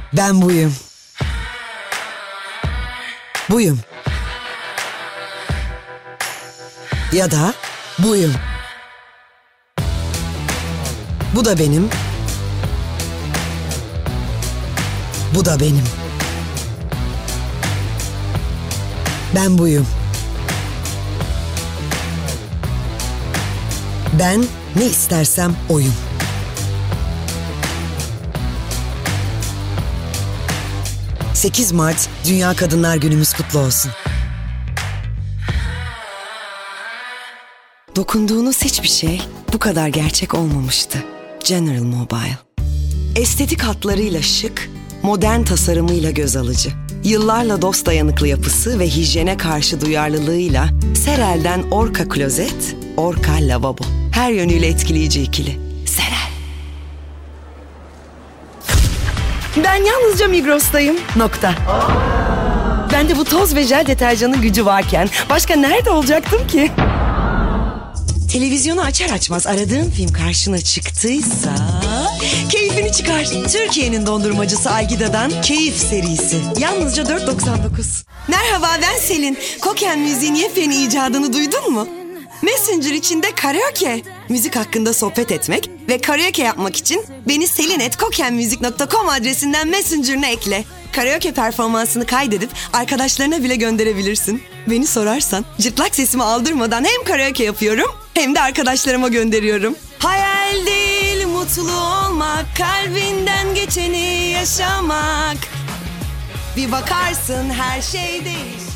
Ben buyum. Buyum. Ya da buyum. Bu da benim. Bu da benim. Ben buyum. Ben ne istersem oyum. ...8 Mart Dünya Kadınlar Günümüz kutlu olsun. Dokunduğunuz hiçbir şey bu kadar gerçek olmamıştı. General Mobile. Estetik hatlarıyla şık, modern tasarımıyla göz alıcı. Yıllarla dost dayanıklı yapısı ve hijyene karşı duyarlılığıyla Serel'den Orca klozet, Orca lavabo. Her yönüyle etkileyici ikili. Serel. Ben yalnızca Migros'tayım. Nokta. Bende bu toz ve jel deterjanın gücü varken başka nerede olacaktım ki? Televizyonu açar açmaz aradığın film karşına çıktıysa... keyfini çıkar. Türkiye'nin dondurmacısı Algida'dan Keyif serisi. Yalnızca 4,99. Merhaba, ben Selin. Koken müziğin yepyeni icadını duydun mu? Messenger içinde karaoke. Müzik hakkında sohbet etmek ve karaoke yapmak için beni selin@kokenmusic.com adresinden Messenger'ına ekle. Karaoke performansını kaydedip arkadaşlarına bile gönderebilirsin. Beni sorarsan cırtlak sesimi aldırmadan hem karaoke yapıyorum hem de arkadaşlarıma gönderiyorum. Hayal değil mutlu olmak, kalbinden geçeni yaşamak. Bir bakarsın her şey değişir.